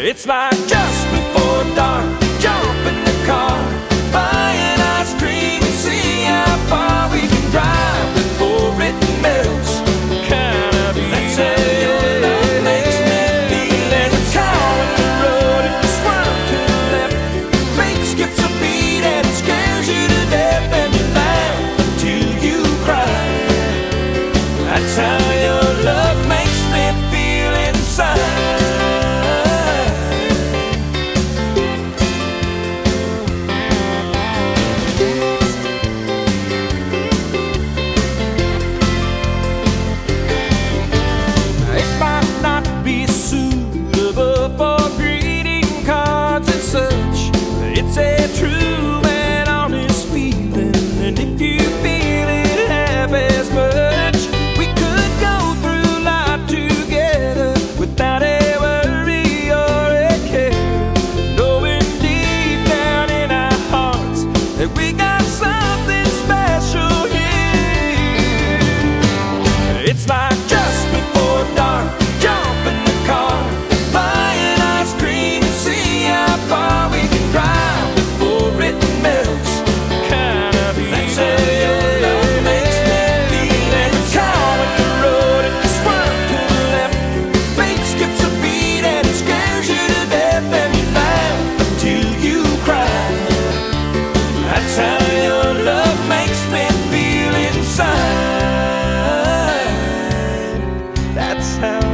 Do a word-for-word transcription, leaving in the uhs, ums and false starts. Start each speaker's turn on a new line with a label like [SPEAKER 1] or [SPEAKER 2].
[SPEAKER 1] It's like just before dark, jump in the car, buy an ice cream and see how far we can drive before it melts. Kind of that's how your love makes me feel. And it's car on the road and you swerve to the left. Fate skips a beat and it scares you to death, and you laugh until you cry. That's how your love makes me feel inside. It's a true and honest feeling, and if you feel it half as much, we could go through life together without a worry or a care, knowing deep down in our hearts that we got something special here. It's like just before dark, jump in the car, buy an ice cream and see how far we can drive. That's how